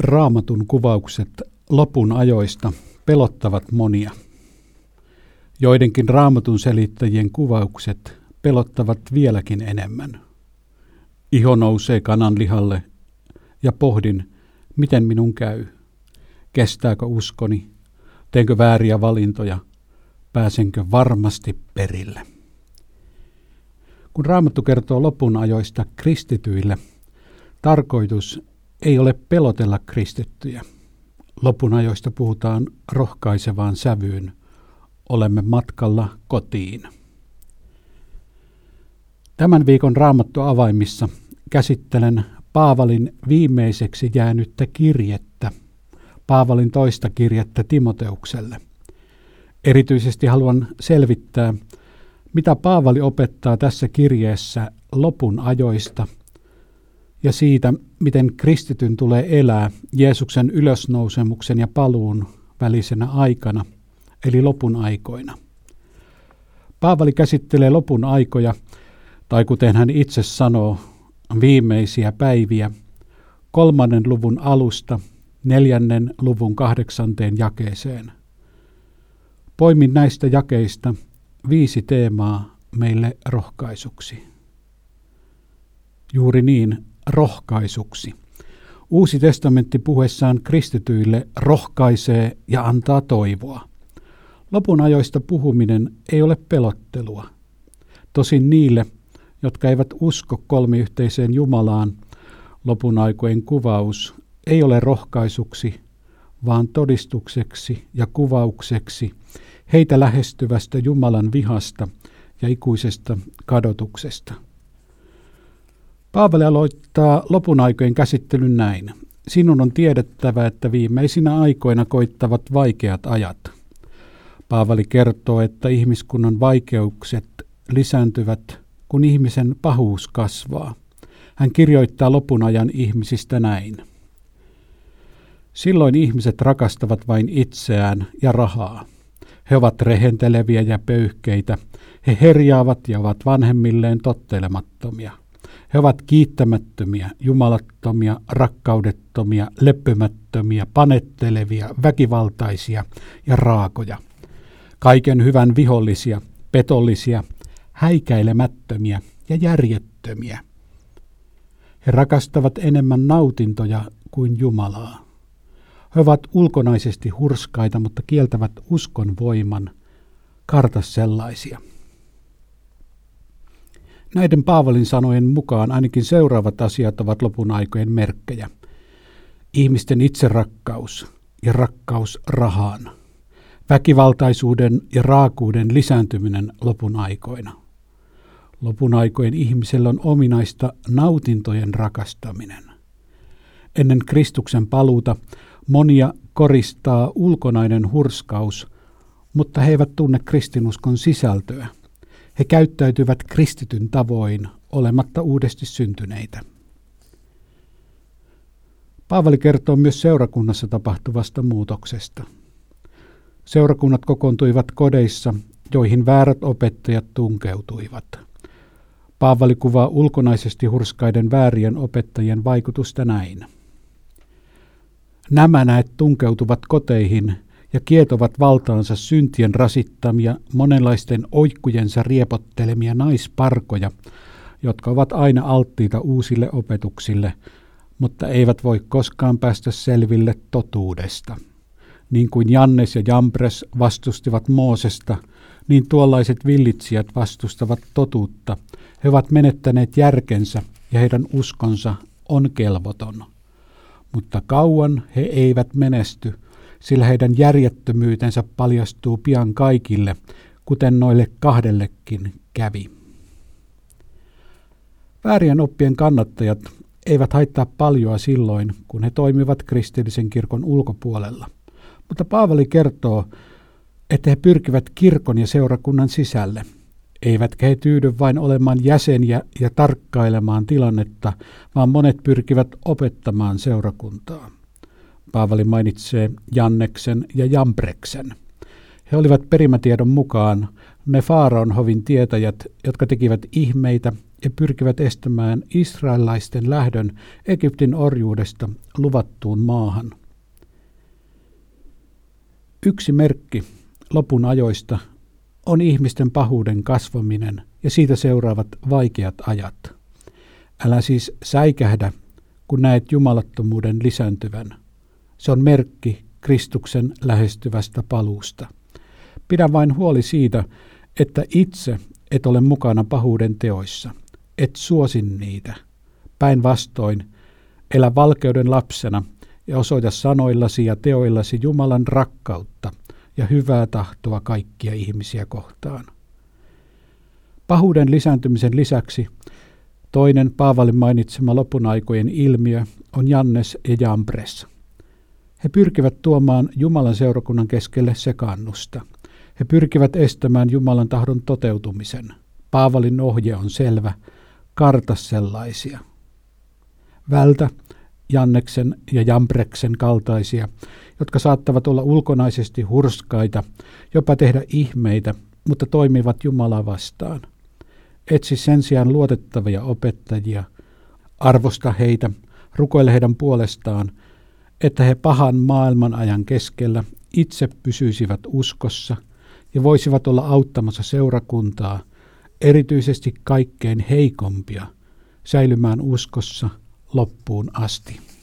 Raamatun kuvaukset lopun ajoista pelottavat monia. Joidenkin Raamatun selittäjien kuvaukset pelottavat vieläkin enemmän. Iho nousee kananlihalle ja pohdin, miten minun käy. Kestääkö uskoni? Teenkö vääriä valintoja? Pääsenkö varmasti perille? Kun Raamattu kertoo lopun ajoista kristityille, tarkoitus ei ole pelotella kristittyjä. Lopun ajoista puhutaan rohkaisevaan sävyyn. Olemme matkalla kotiin. Tämän viikon Raamattu-avaimissa käsittelen Paavalin viimeiseksi jäänyttä kirjettä, Paavalin toista kirjettä Timoteukselle. Erityisesti haluan selvittää, mitä Paavali opettaa tässä kirjeessä lopun ajoista ja siitä, miten kristityn tulee elää Jeesuksen ylösnousemuksen ja paluun välisenä aikana, eli lopun aikoina. Paavali käsittelee lopun aikoja, tai kuten hän itse sanoo, viimeisiä päiviä, 3. luvun alusta 4. luvun 8. jakeeseen. Poimin näistä jakeista 5 teemaa meille rohkaisuksi. Juuri niin, rohkaisuksi. Uusi testamentti puhuessaan kristityille rohkaisee ja antaa toivoa. Lopun ajoista puhuminen ei ole pelottelua. Tosin niille, jotka eivät usko kolmiyhteiseen Jumalaan, lopun aikojen kuvaus ei ole rohkaisuksi, vaan todistukseksi ja kuvaukseksi heitä lähestyvästä Jumalan vihasta ja ikuisesta kadotuksesta. Paavali aloittaa lopun aikojen käsittelyn näin. Sinun on tiedettävä, että viimeisinä aikoina koittavat vaikeat ajat. Paavali kertoo, että ihmiskunnan vaikeukset lisääntyvät, kun ihmisen pahuus kasvaa. Hän kirjoittaa lopun ajan ihmisistä näin. Silloin ihmiset rakastavat vain itseään ja rahaa. He ovat rehenteleviä ja pöyhkeitä. He herjaavat ja ovat vanhemmilleen tottelemattomia. He ovat kiittämättömiä, jumalattomia, rakkaudettomia, leppymättömiä, panettelevia, väkivaltaisia ja raakoja. Kaiken hyvän vihollisia, petollisia, häikäilemättömiä ja järjettömiä. He rakastavat enemmän nautintoja kuin Jumalaa. He ovat ulkonaisesti hurskaita, mutta kieltävät uskon voiman. Karta sellaisia. Näiden Paavalin sanojen mukaan ainakin seuraavat asiat ovat lopun aikojen merkkejä. Ihmisten itserakkaus ja rakkaus rahaan. Väkivaltaisuuden ja raakuuden lisääntyminen lopun aikoina. Lopun aikojen ihmisellä on ominaista nautintojen rakastaminen. Ennen Kristuksen paluuta monia koristaa ulkonainen hurskaus, mutta he eivät tunne kristinuskon sisältöä. He käyttäytyvät kristityn tavoin olematta uudesti syntyneitä. Paavali kertoo myös seurakunnassa tapahtuvasta muutoksesta. Seurakunnat kokoontuivat kodeissa, joihin väärät opettajat tunkeutuivat. Paavali kuvaa ulkonaisesti hurskaiden väärien opettajien vaikutusta näin. Nämä näet tunkeutuvat koteihin ja kietovat valtaansa syntien rasittamia, monenlaisten oikkujensa riepottelemia naisparkoja, jotka ovat aina alttiita uusille opetuksille, mutta eivät voi koskaan päästä selville totuudesta. Niin kuin Jannes ja Jambres vastustivat Moosesta, niin tuollaiset villitsijät vastustavat totuutta. He ovat menettäneet järkensä ja heidän uskonsa on kelvoton. Mutta kauan he eivät menesty, sillä heidän järjettömyytensä paljastuu pian kaikille, kuten noille 2:llekin kävi. Väärien oppien kannattajat eivät haittaa paljoa silloin, kun he toimivat kristillisen kirkon ulkopuolella. Mutta Paavali kertoo, että he pyrkivät kirkon ja seurakunnan sisälle. Eivätkä he tyydy vain olemaan jäseniä ja tarkkailemaan tilannetta, vaan monet pyrkivät opettamaan seurakuntaa. Paavali mainitsee Janneksen ja Jambreksen. He olivat perimätiedon mukaan ne Faaraon hovin tietäjät, jotka tekivät ihmeitä ja pyrkivät estämään israelaisten lähdön Egyptin orjuudesta luvattuun maahan. Yksi merkki lopun ajoista on ihmisten pahuuden kasvaminen ja siitä seuraavat vaikeat ajat. Älä siis säikähdä, kun näet jumalattomuuden lisääntyvän. Se on merkki Kristuksen lähestyvästä paluusta. Pidä vain huoli siitä, että itse et ole mukana pahuuden teoissa. Et suosi niitä. Päinvastoin, elä valkeuden lapsena ja osoita sanoillasi ja teoillasi Jumalan rakkautta ja hyvää tahtoa kaikkia ihmisiä kohtaan. Pahuuden lisääntymisen lisäksi toinen Paavalin mainitsema lopun aikojen ilmiö on Jannes ja Jambres. He pyrkivät tuomaan Jumalan seurakunnan keskelle sekaannusta. He pyrkivät estämään Jumalan tahdon toteutumisen. Paavalin ohje on selvä: karta sellaisia. Vältä Janneksen ja Jambreksen kaltaisia, jotka saattavat olla ulkonaisesti hurskaita, jopa tehdä ihmeitä, mutta toimivat Jumalaa vastaan. Etsi sen sijaan luotettavia opettajia, arvosta heitä, rukoile heidän puolestaan, että he pahan maailman ajan keskellä itse pysyisivät uskossa ja voisivat olla auttamassa seurakuntaa, erityisesti kaikkein heikompia, säilymään uskossa loppuun asti.